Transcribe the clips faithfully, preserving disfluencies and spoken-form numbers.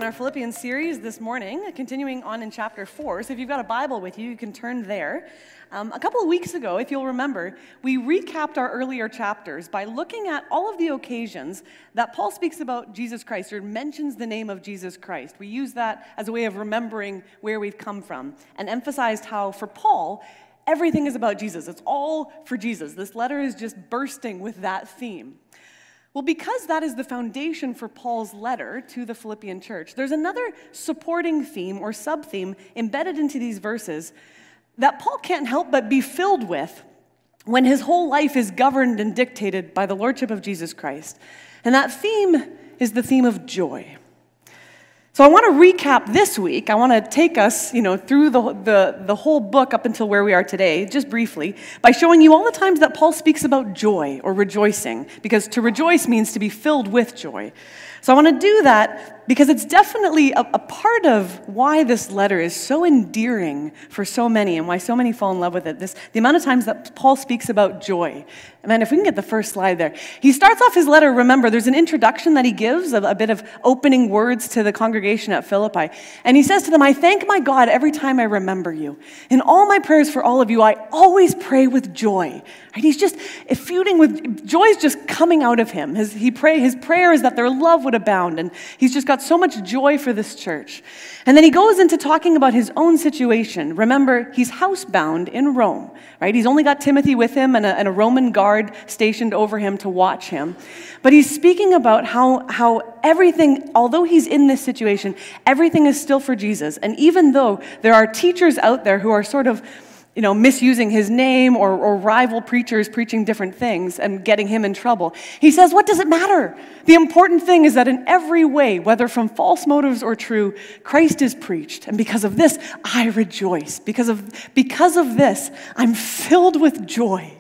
in our Philippians series this morning, continuing on in chapter four. So if you've got a Bible with you, you can turn there. Um, a couple of weeks ago, if you'll remember, we recapped our earlier chapters by looking at all of the occasions that Paul speaks about Jesus Christ or mentions the name of Jesus Christ. We use that as a way of remembering where we've come from and emphasized how, for Paul, everything is about Jesus. It's all for Jesus. This letter is just bursting with that theme. Well, because that is the foundation for Paul's letter to the Philippian church, there's another supporting theme or sub-theme embedded into these verses that Paul can't help but be filled with when his whole life is governed and dictated by the lordship of Jesus Christ. And that theme is the theme of joy. So I want to recap this week. I want to take us, you know, through the, the, the whole book up until where we are today, just briefly, by showing you all the times that Paul speaks about joy or rejoicing, because to rejoice means to be filled with joy. So I want to do that because it's definitely a, a part of why this letter is so endearing for so many and why so many fall in love with it. This, the amount of times that Paul speaks about joy. And man, if we can get the first slide there. He starts off his letter, remember, there's an introduction that he gives, a, a bit of opening words to the congregation at Philippi. And he says to them, I thank my God every time I remember you. In all my prayers for all of you, I always pray with joy. Right? He's just effuding with, joy is just coming out of him. His, he pray, his prayer is that their love would abound. And he's just got so much joy for this church. And then he goes into talking about his own situation. Remember, he's housebound in Rome, right? He's only got Timothy with him and a, and a Roman guard stationed over him to watch him. But he's speaking about how, how everything, although he's in this situation, everything is still for Jesus. And even though there are teachers out there who are sort of, you know, misusing his name or, or rival preachers preaching different things and getting him in trouble, he says, what does it matter? The important thing is that in every way, whether from false motives or true, Christ is preached. And because of this, I rejoice. Because of, because of this, I'm filled with joy.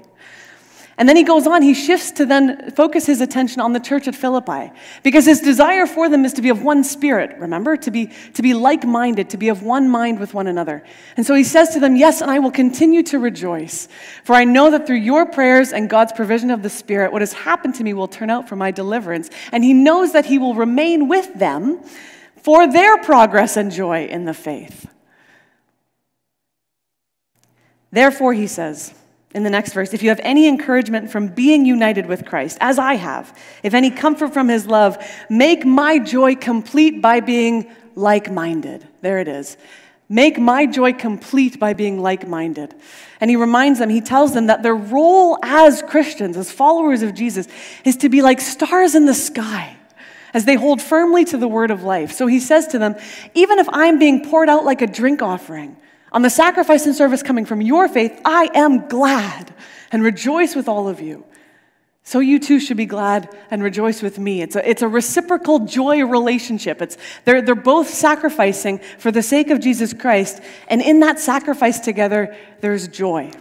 And then he goes on, he shifts to then focus his attention on the church at Philippi, because his desire for them is to be of one spirit, remember, to be, to be like-minded, to be of one mind with one another. And so he says to them, yes, and I will continue to rejoice, for I know that through your prayers and God's provision of the Spirit, what has happened to me will turn out for my deliverance. And he knows that he will remain with them for their progress and joy in the faith. Therefore, he says, in the next verse, if you have any encouragement from being united with Christ, as I have, if any comfort from his love, make my joy complete by being like-minded. There it is. Make my joy complete by being like-minded. And he reminds them, he tells them that their role as Christians, as followers of Jesus, is to be like stars in the sky as they hold firmly to the word of life. So he says to them, even if I'm being poured out like a drink offering, on the sacrifice and service coming from your faith, I am glad and rejoice with all of you. So you too should be glad and rejoice with me. It's a, it's a reciprocal joy relationship. It's, they're, they're both sacrificing for the sake of Jesus Christ, and in that sacrifice together, there's joy.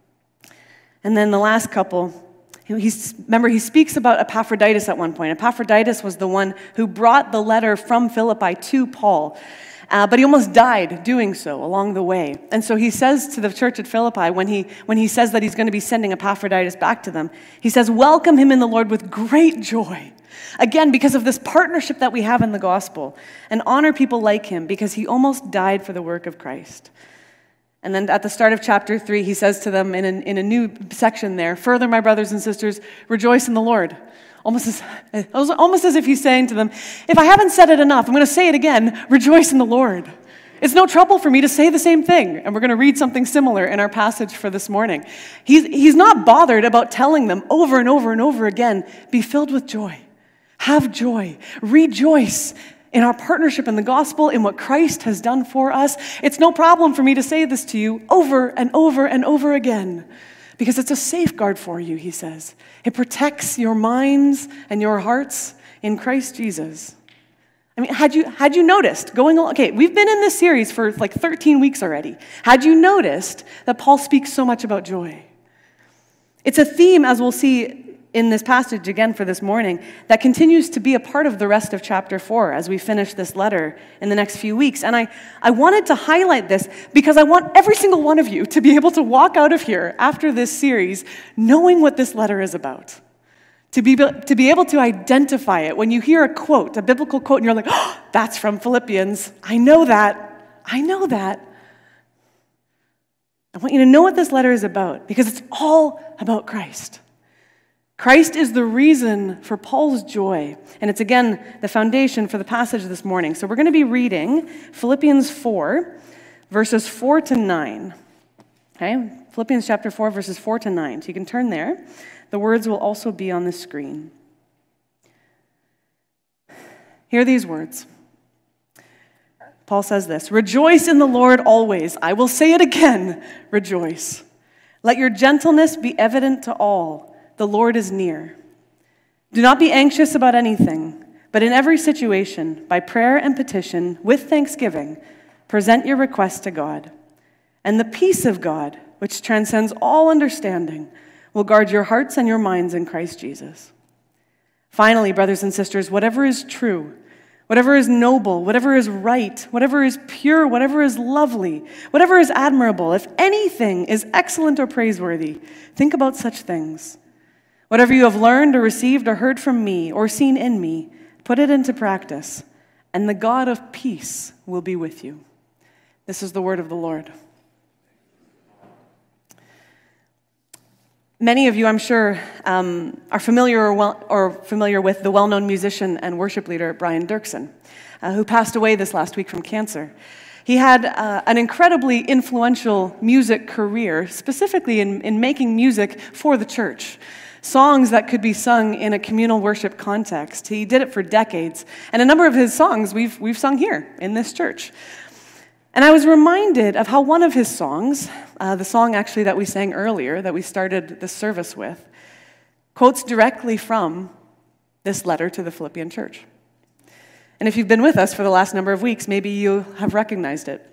And then the last couple, he's, remember he speaks about Epaphroditus at one point. Epaphroditus was the one who brought the letter from Philippi to Paul. Uh, but he almost died doing so along the way. And so he says to the church at Philippi, when he, when he says that he's going to be sending Epaphroditus back to them, he says, welcome him in the Lord with great joy. Again, because of this partnership that we have in the gospel, and honor people like him because he almost died for the work of Christ. And then at the start of chapter three, he says to them in a, in a new section there, further, my brothers and sisters, rejoice in the Lord. Almost as, almost as if he's saying to them, if I haven't said it enough, I'm going to say it again, rejoice in the Lord. It's no trouble for me to say the same thing. And we're going to read something similar in our passage for this morning. He's, he's not bothered about telling them over and over and over again, be filled with joy. Have joy. Rejoice in our partnership in the gospel, in what Christ has done for us. It's no problem for me to say this to you over and over and over again. Because it's a safeguard for you, he says. It protects your minds and your hearts in Christ Jesus. I mean, had you had you noticed, going along, okay, we've been in this series for like thirteen weeks already. Had you noticed that Paul speaks so much about joy? It's a theme, as we'll see in this passage again for this morning, that continues to be a part of the rest of chapter four as we finish this letter in the next few weeks. And I, I wanted to highlight this because I want every single one of you to be able to walk out of here after this series knowing what this letter is about. To be, to be able to identify it. When you hear a quote, a biblical quote, and you're like, oh, that's from Philippians. I know that. I know that. I want you to know what this letter is about, because it's all about Christ. Christ is the reason for Paul's joy. And it's, again, the foundation for the passage this morning. So we're going to be reading Philippians four, verses four to nine. Okay? Philippians chapter four, verses four to nine. So you can turn there. The words will also be on the screen. Hear these words. Paul says this, "Rejoice in the Lord always. I will say it again, rejoice. Let your gentleness be evident to all. The Lord is near. Do not be anxious about anything, but in every situation, by prayer and petition, with thanksgiving, present your requests to God. And the peace of God, which transcends all understanding, will guard your hearts and your minds in Christ Jesus. Finally, brothers and sisters, whatever is true, whatever is noble, whatever is right, whatever is pure, whatever is lovely, whatever is admirable, if anything is excellent or praiseworthy, think about such things. Whatever you have learned or received or heard from me or seen in me, put it into practice, and the God of peace will be with you." This is the word of the Lord. Many of you, I'm sure, um, are familiar or, well, or familiar with the well-known musician and worship leader Brian Dirksen, uh, who passed away this last week from cancer. He had uh, an incredibly influential music career, specifically in, in making music for the church, songs that could be sung in a communal worship context. He did it for decades, and a number of his songs we've, we've sung here in this church. And I was reminded of how one of his songs, uh, the song actually that we sang earlier, that we started the service with, quotes directly from this letter to the Philippian church. And if you've been with us for the last number of weeks, maybe you have recognized it.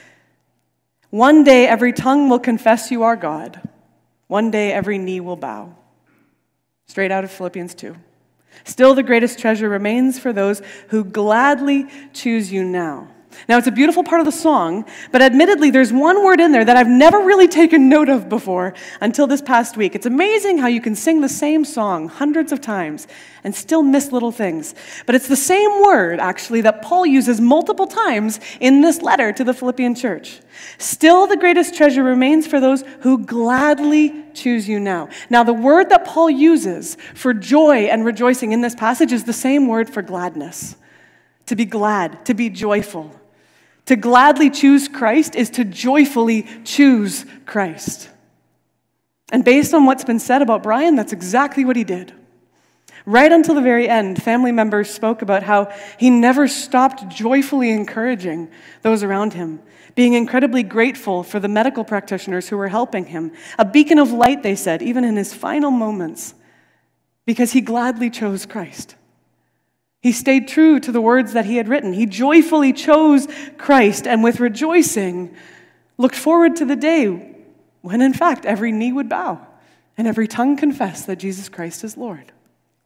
"One day every tongue will confess you are God. One day every knee will bow." Straight out of Philippians two. "Still the greatest treasure remains for those who gladly choose you now." Now, it's a beautiful part of the song, but admittedly, there's one word in there that I've never really taken note of before until this past week. It's amazing how you can sing the same song hundreds of times and still miss little things. But it's the same word, actually, that Paul uses multiple times in this letter to the Philippian church. "Still the greatest treasure remains for those who gladly choose you now." Now, the word that Paul uses for joy and rejoicing in this passage is the same word for gladness. To be glad, to be joyful. To gladly choose Christ is to joyfully choose Christ. And based on what's been said about Brian, that's exactly what he did. Right until the very end, family members spoke about how he never stopped joyfully encouraging those around him, being incredibly grateful for the medical practitioners who were helping him. A beacon of light, they said, even in his final moments, because he gladly chose Christ. He stayed true to the words that he had written. He joyfully chose Christ and with rejoicing looked forward to the day when, in fact, every knee would bow and every tongue confess that Jesus Christ is Lord.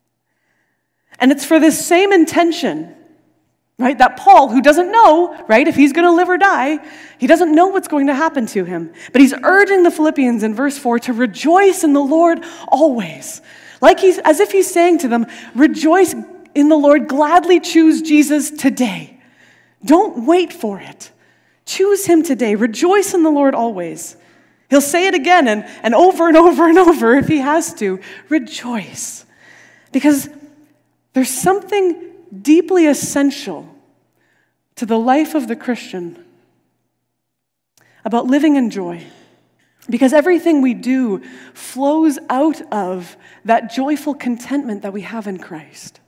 And it's for this same intention, right, that Paul, who doesn't know, right, if he's going to live or die, he doesn't know what's going to happen to him. But he's urging the Philippians in verse four to rejoice in the Lord always. Like he's, as if he's saying to them, rejoice in the Lord, gladly choose Jesus today. Don't wait for it. Choose him today. Rejoice in the Lord always. He'll say it again and, and over and over and over if he has to. Rejoice. Because there's something deeply essential to the life of the Christian about living in joy. Because everything we do flows out of that joyful contentment that we have in Christ.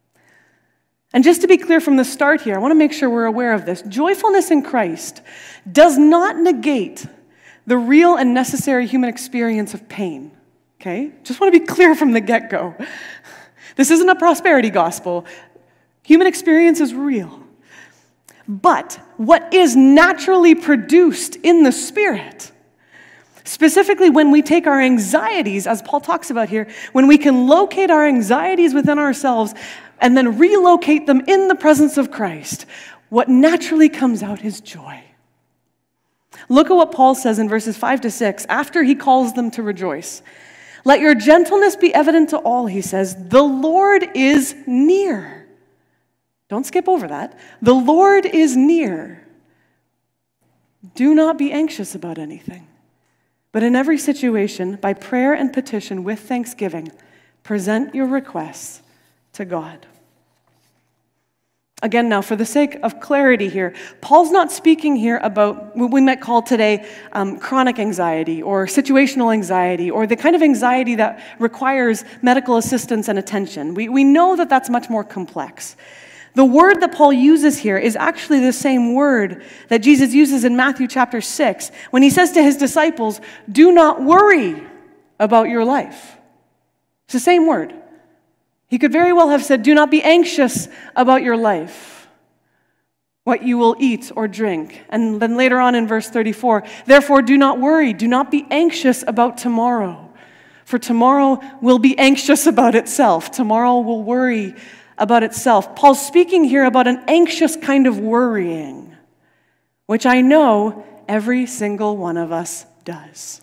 And just to be clear from the start here, I want to make sure we're aware of this. Joyfulness in Christ does not negate the real and necessary human experience of pain. Okay? Just want to be clear from the get-go. This isn't a prosperity gospel. Human experience is real. But what is naturally produced in the Spirit, specifically when we take our anxieties, as Paul talks about here, when we can locate our anxieties within ourselves and then relocate them in the presence of Christ, what naturally comes out is joy. Look at what Paul says in verses five to six after he calls them to rejoice. Let your gentleness be evident to all, he says. The Lord is near. Don't skip over that. The Lord is near. Do not be anxious about anything, but in every situation, by prayer and petition with thanksgiving, present your requests to God. Again, now, for the sake of clarity here, Paul's not speaking here about what we might call today um, chronic anxiety or situational anxiety or the kind of anxiety that requires medical assistance and attention. We, we know that that's much more complex. The word that Paul uses here is actually the same word that Jesus uses in Matthew chapter six when he says to his disciples, do not worry about your life. It's the same word. He could very well have said, do not be anxious about your life, what you will eat or drink. And then later on in verse thirty-four, therefore do not worry, do not be anxious about tomorrow, for tomorrow will be anxious about itself. Tomorrow will worry about itself. Paul's speaking here about an anxious kind of worrying, which I know every single one of us does.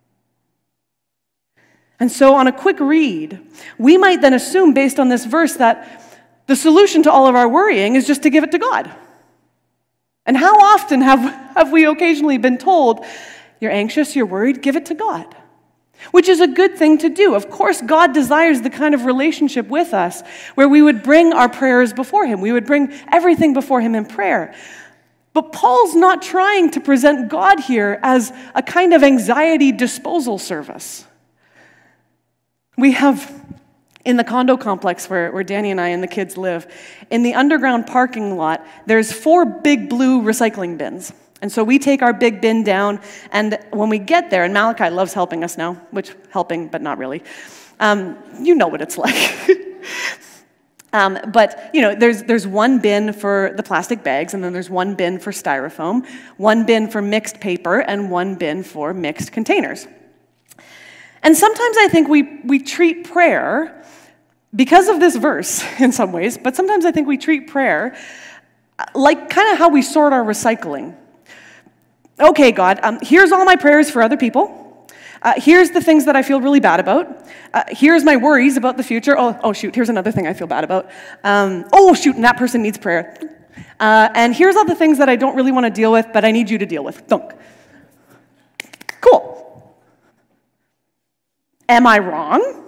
And so on a quick read, we might then assume based on this verse that the solution to all of our worrying is just to give it to God. And how often have, have we occasionally been told, you're anxious, you're worried, give it to God? Which is a good thing to do. Of course, God desires the kind of relationship with us where we would bring our prayers before Him. We would bring everything before Him in prayer. But Paul's not trying to present God here as a kind of anxiety disposal service. We have, in the condo complex where, where Danny and I and the kids live, in the underground parking lot, there's four big blue recycling bins. And so we take our big bin down, and when we get there, and Malachi loves helping us now, which helping, but not really. Um, you know what it's like. um, but, you know, there's there's one bin for the plastic bags, and then there's one bin for styrofoam, one bin for mixed paper, and one bin for mixed containers. And sometimes I think we, we treat prayer, because of this verse in some ways, but sometimes I think we treat prayer like kind of how we sort our recycling. Okay, God, um, here's all my prayers for other people. Uh, here's the things that I feel really bad about. Uh, here's my worries about the future. Oh, oh, shoot, here's another thing I feel bad about. Um, oh, shoot, and that person needs prayer. Uh, and here's all the things that I don't really want to deal with, but I need you to deal with. Dunk. Cool. Am I wrong?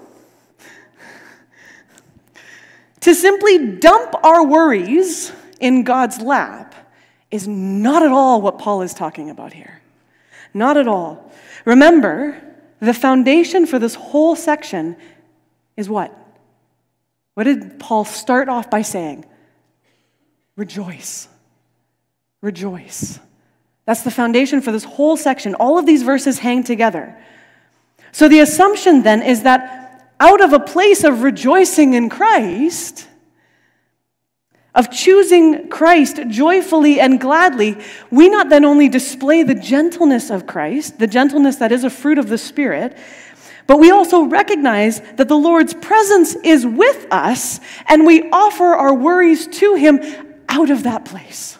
To simply dump our worries in God's lap is not at all what Paul is talking about here. Not at all. Remember, the foundation for this whole section is what? What did Paul start off by saying? Rejoice. Rejoice. That's the foundation for this whole section. All of these verses hang together. So the assumption then is that out of a place of rejoicing in Christ, of choosing Christ joyfully and gladly, we not then only display the gentleness of Christ, the gentleness that is a fruit of the Spirit, but we also recognize that the Lord's presence is with us, and we offer our worries to Him out of that place.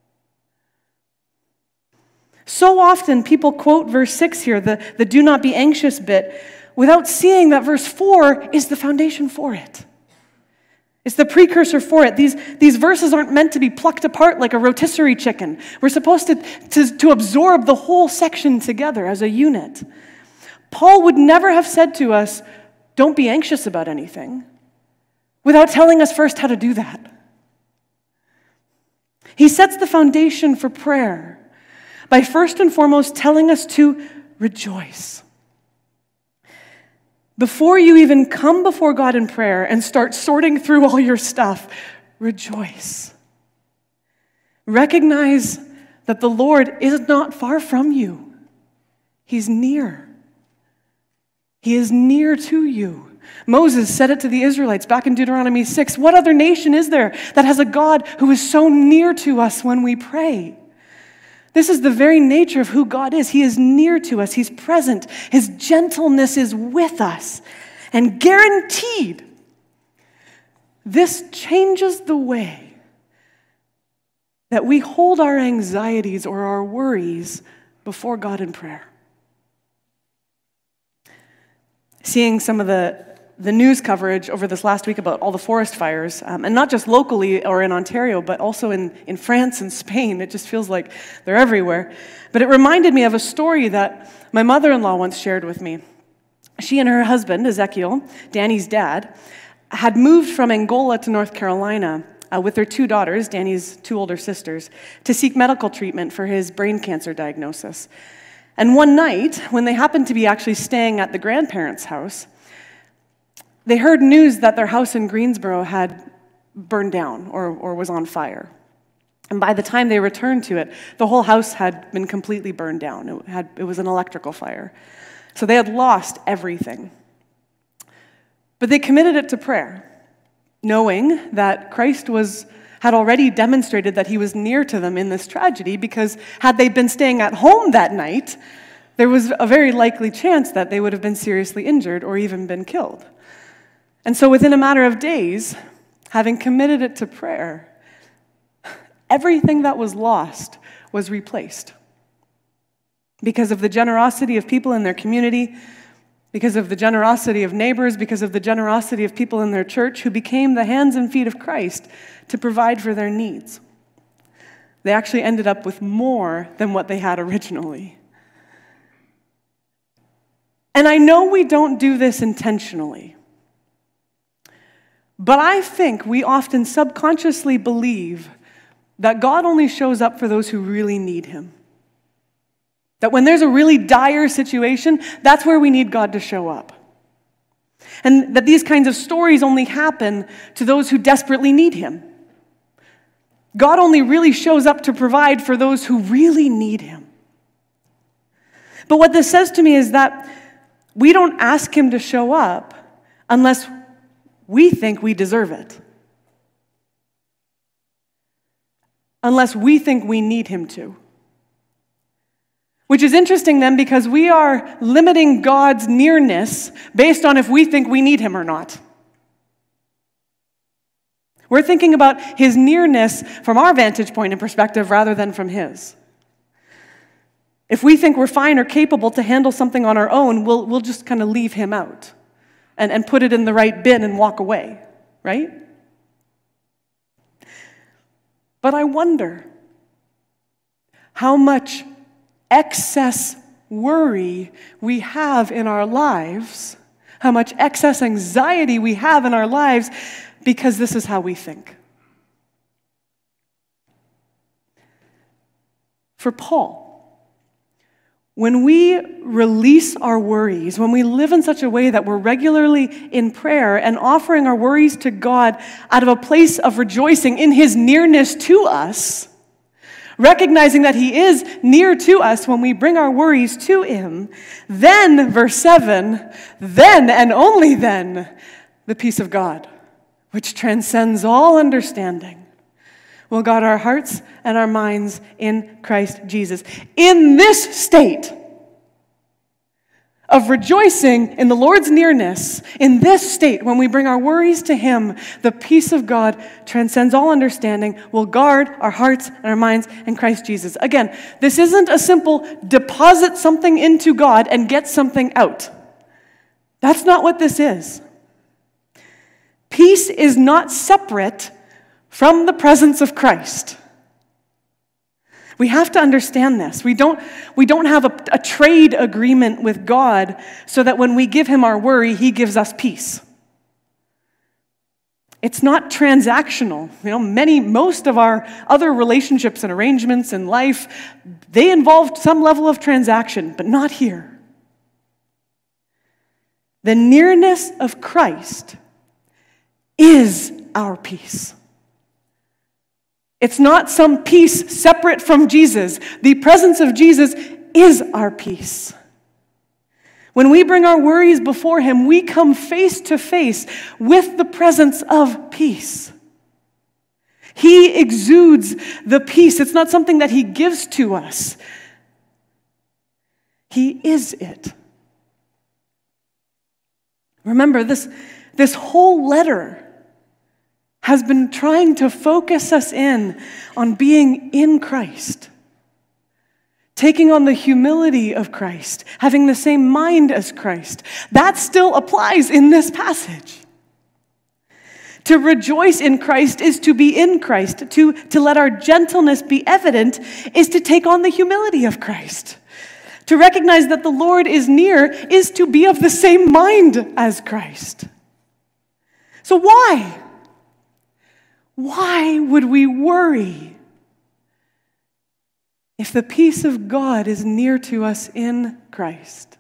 So often people quote verse six here, the, the do not be anxious bit, without seeing that verse four is the foundation for it. It's the precursor for it. These, these verses aren't meant to be plucked apart like a rotisserie chicken. We're supposed to, to, to absorb the whole section together as a unit. Paul would never have said to us, don't be anxious about anything, without telling us first how to do that. He sets the foundation for prayer by first and foremost telling us to rejoice. Before you even come before God in prayer and start sorting through all your stuff, rejoice. Recognize that the Lord is not far from you. He's near. He is near to you. Moses said it to the Israelites back in Deuteronomy six. What other nation is there that has a God who is so near to us when we pray? This is the very nature of who God is. He is near to us. He's present. His gentleness is with us. And guaranteed, this changes the way that we hold our anxieties or our worries before God in prayer. seeing some of the, the news coverage over this last week about all the forest fires, um, and not just locally or in Ontario, but also in, in France and Spain. It just feels like they're everywhere. But it reminded me of a story that my mother-in-law once shared with me. She and her husband, Ezekiel, Danny's dad, had moved from Angola to North Carolina uh, with their two daughters, Danny's two older sisters, to seek medical treatment for his brain cancer diagnosis. And one night, when they happened to be actually staying at the grandparents' house, they heard news that their house in Greensboro had burned down or, or was on fire. And by the time they returned to it, the whole house had been completely burned down. It, had, it was an electrical fire. So they had lost everything. But they committed it to prayer, knowing that Christ was had already demonstrated that he was near to them in this tragedy, because had they been staying at home that night, there was a very likely chance that they would have been seriously injured or even been killed. And so within a matter of days, having committed it to prayer, everything that was lost was replaced. Because of the generosity of people in their community, because of the generosity of neighbors, because of the generosity of people in their church who became the hands and feet of Christ to provide for their needs. They actually ended up with more than what they had originally. And I know we don't do this intentionally, but I think we often subconsciously believe that God only shows up for those who really need him. That when there's a really dire situation, that's where we need God to show up. And that these kinds of stories only happen to those who desperately need him. God only really shows up to provide for those who really need him. But what this says to me is that we don't ask him to show up unless we think we deserve it. Unless we think we need him to. Which is interesting then, because we are limiting God's nearness based on if we think we need him or not. We're thinking about his nearness from our vantage point and perspective rather than from his. If we think we're fine or capable to handle something on our own, we'll, we'll just kind of leave him out and, and put it in the right bin and walk away, right? But I wonder how much excess worry we have in our lives, how much excess anxiety we have in our lives because this is how we think. For Paul, when we release our worries, when we live in such a way that we're regularly in prayer and offering our worries to God out of a place of rejoicing in his nearness to us, recognizing that he is near to us when we bring our worries to him, then, verse seven, then and only then, the peace of God, which transcends all understanding, will guard our hearts and our minds in Christ Jesus. In this state of rejoicing in the Lord's nearness, in this state, when we bring our worries to him, the peace of God transcends all understanding, will guard our hearts and our minds in Christ Jesus. Again, this isn't a simple deposit something into God and get something out. That's not what this is. Peace is not separate from the presence of Christ. We have to understand this. We don't, we don't have a, a trade agreement with God so that when we give him our worry, he gives us peace. It's not transactional. You know, many, most of our other relationships and arrangements in life, they involved some level of transaction, but not here. The nearness of Christ is our peace. It's not some peace separate from Jesus. The presence of Jesus is our peace. When we bring our worries before him, we come face to face with the presence of peace. He exudes the peace. It's not something that he gives to us. He is it. Remember, this, this whole letter has been trying to focus us in on being in Christ, taking on the humility of Christ, having the same mind as Christ. That still applies in this passage. To rejoice in Christ is to be in Christ. To, to let our gentleness be evident is to take on the humility of Christ. To recognize that the Lord is near is to be of the same mind as Christ. So why? Why would we worry if the peace of God is near to us in Christ?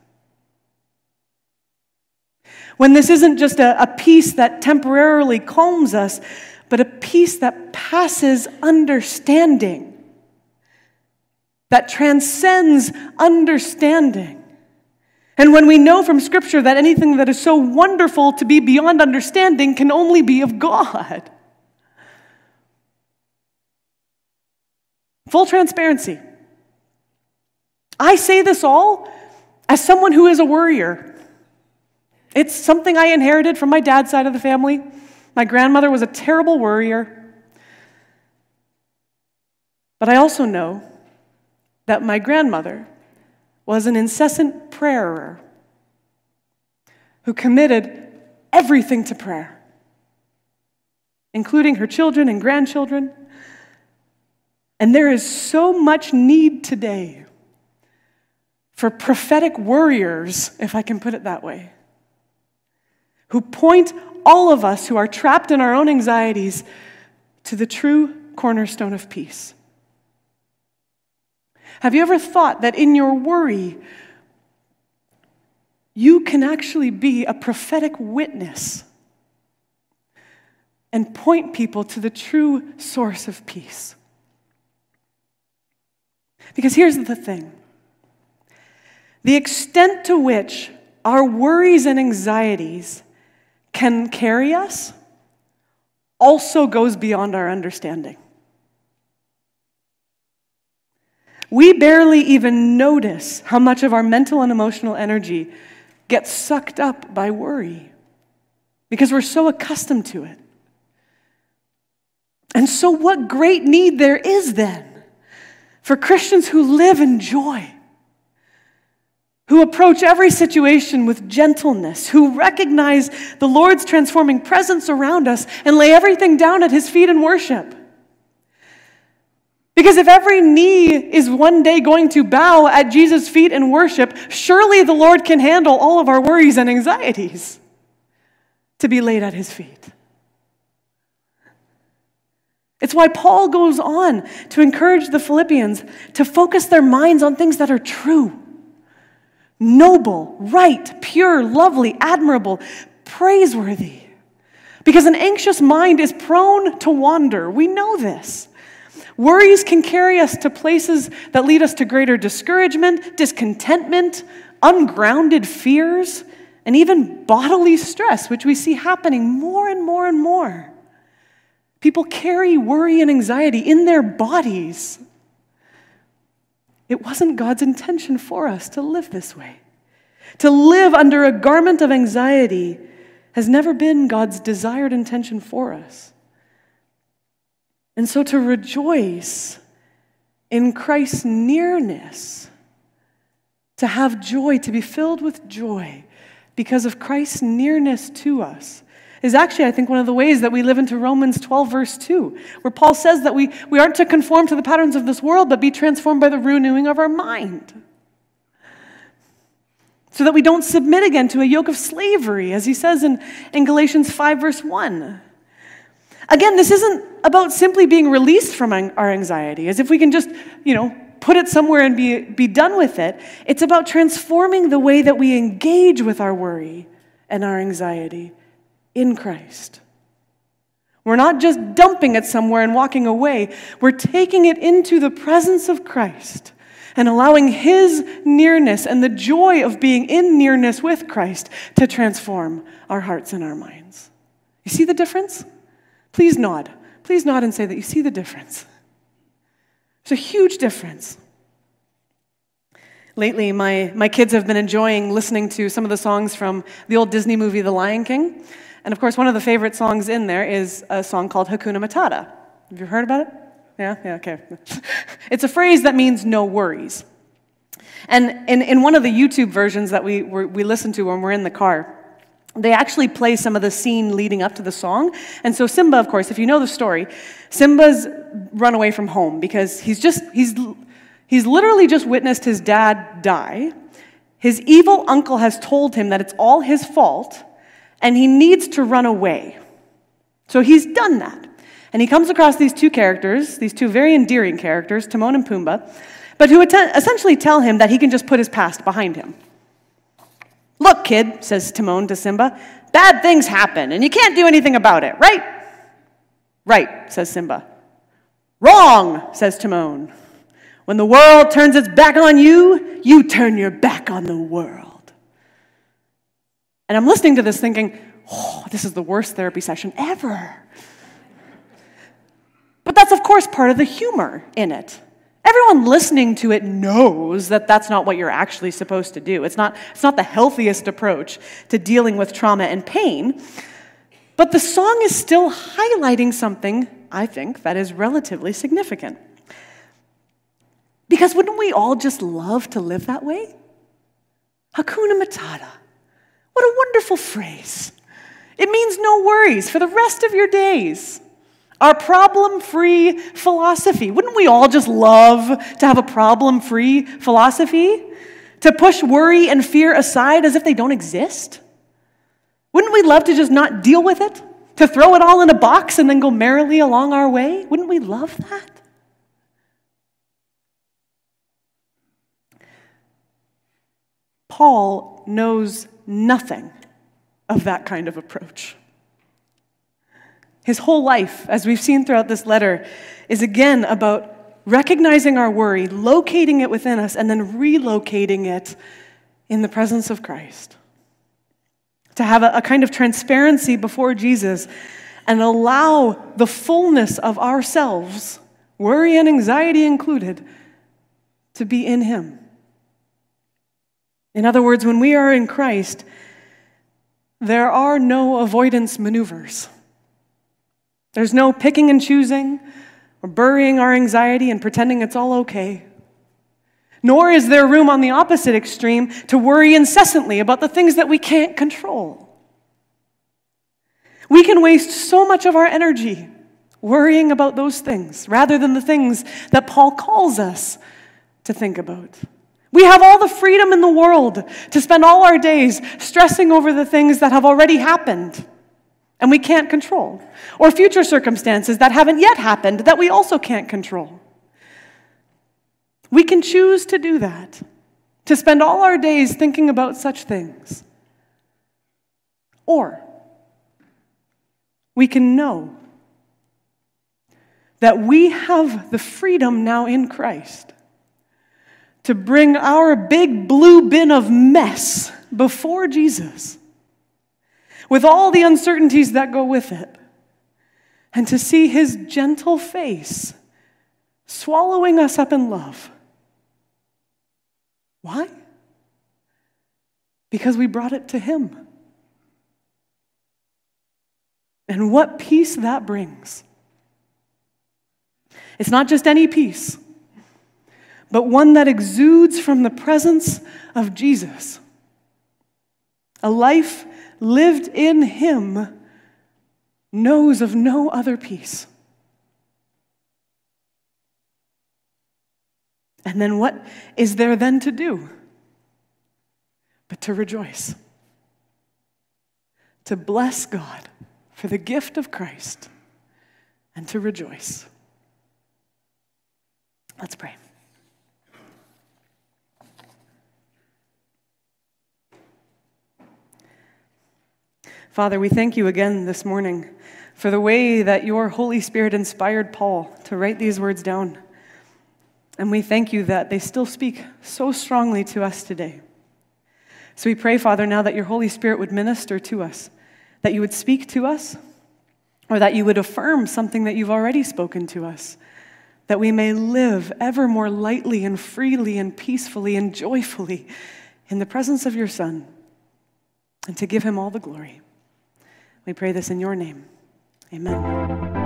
When this isn't just a, a peace that temporarily calms us, but a peace that passes understanding, that transcends understanding. And when we know from Scripture that anything that is so wonderful to be beyond understanding can only be of God. Full transparency. I say this all as someone who is a worrier. It's something I inherited from my dad's side of the family. My grandmother was a terrible worrier. But I also know that my grandmother was an incessant prayerer who committed everything to prayer, including her children and grandchildren. And there is so much need today for prophetic warriors, if I can put it that way, who point all of us who are trapped in our own anxieties to the true cornerstone of peace. Have you ever thought that in your worry, you can actually be a prophetic witness and point people to the true source of peace? Because here's the thing. The extent to which our worries and anxieties can carry us also goes beyond our understanding. We barely even notice how much of our mental and emotional energy gets sucked up by worry because we're so accustomed to it. And so what great need there is then for Christians who live in joy, who approach every situation with gentleness, who recognize the Lord's transforming presence around us and lay everything down at His feet in worship. Because if every knee is one day going to bow at Jesus' feet in worship, surely the Lord can handle all of our worries and anxieties to be laid at His feet. It's why Paul goes on to encourage the Philippians to focus their minds on things that are true, noble, right, pure, lovely, admirable, praiseworthy. Because an anxious mind is prone to wander. We know this. Worries can carry us to places that lead us to greater discouragement, discontentment, ungrounded fears, and even bodily stress, which we see happening more and more and more. People carry worry and anxiety in their bodies. It wasn't God's intention for us to live this way. To live under a garment of anxiety has never been God's desired intention for us. And so to rejoice in Christ's nearness, to have joy, to be filled with joy because of Christ's nearness to us, is actually, I think, one of the ways that we live into Romans twelve, verse two, where Paul says that we, we aren't to conform to the patterns of this world, but be transformed by the renewing of our mind. So that we don't submit again to a yoke of slavery, as he says in, in Galatians five, verse one. Again, this isn't about simply being released from our anxiety, as if we can just, you know, put it somewhere and be, be done with it. It's about transforming the way that we engage with our worry and our anxiety in Christ. We're not just dumping it somewhere and walking away. We're taking it into the presence of Christ and allowing His nearness and the joy of being in nearness with Christ to transform our hearts and our minds. You see the difference? Please nod. Please nod and say that you see the difference. There's a huge difference. Lately, my, my kids have been enjoying listening to some of the songs from the old Disney movie, The Lion King. And of course, one of the favorite songs in there is a song called Hakuna Matata. Have you heard about it? Yeah? Yeah, okay. It's a phrase that means no worries. And in, in one of the YouTube versions that we, we listen to when we're in the car, they actually play some of the scene leading up to the song. And so Simba, of course, if you know the story, Simba's run away from home because he's just, he's, he's literally just witnessed his dad die. His evil uncle has told him that it's all his fault, and he needs to run away. So he's done that. And he comes across these two characters, these two very endearing characters, Timon and Pumbaa, but who essentially tell him that he can just put his past behind him. "Look, kid," says Timon to Simba, "bad things happen, and you can't do anything about it, right?" "Right," says Simba. "Wrong," says Timon. "When the world turns its back on you, you turn your back on the world." And I'm listening to this thinking, oh, this is the worst therapy session ever. But that's, of course, part of the humor in it. Everyone listening to it knows that that's not what you're actually supposed to do. It's not, it's not the healthiest approach to dealing with trauma and pain. But the song is still highlighting something, I think, that is relatively significant. Because wouldn't we all just love to live that way? Hakuna Matata. What a wonderful phrase. It means no worries for the rest of your days. Our problem-free philosophy. Wouldn't we all just love to have a problem-free philosophy? To push worry and fear aside as if they don't exist? Wouldn't we love to just not deal with it? To throw it all in a box and then go merrily along our way? Wouldn't we love that? Paul knows nothing of that kind of approach. His whole life, as we've seen throughout this letter, is again about recognizing our worry, locating it within us, and then relocating it in the presence of Christ. To have a, a kind of transparency before Jesus and allow the fullness of ourselves, worry and anxiety included, to be in Him. In other words, when we are in Christ, there are no avoidance maneuvers. There's no picking and choosing or burying our anxiety and pretending it's all okay. Nor is there room on the opposite extreme to worry incessantly about the things that we can't control. We can waste so much of our energy worrying about those things rather than the things that Paul calls us to think about. We have all the freedom in the world to spend all our days stressing over the things that have already happened and we can't control, or future circumstances that haven't yet happened that we also can't control. We can choose to do that, to spend all our days thinking about such things. Or we can know that we have the freedom now in Christ to bring our big blue bin of mess before Jesus, with all the uncertainties that go with it, and to see His gentle face swallowing us up in love. Why? Because we brought it to Him. And what peace that brings. It's not just any peace, but one that exudes from the presence of Jesus. A life lived in Him knows of no other peace. And then what is there then to do but to rejoice? To bless God for the gift of Christ and to rejoice. Let's pray. Father, we thank you again this morning for the way that your Holy Spirit inspired Paul to write these words down. And we thank you that they still speak so strongly to us today. So we pray, Father, now that your Holy Spirit would minister to us, that you would speak to us, or that you would affirm something that you've already spoken to us, that we may live ever more lightly and freely and peacefully and joyfully in the presence of your Son, and to give him all the glory. We pray this in your name. Amen.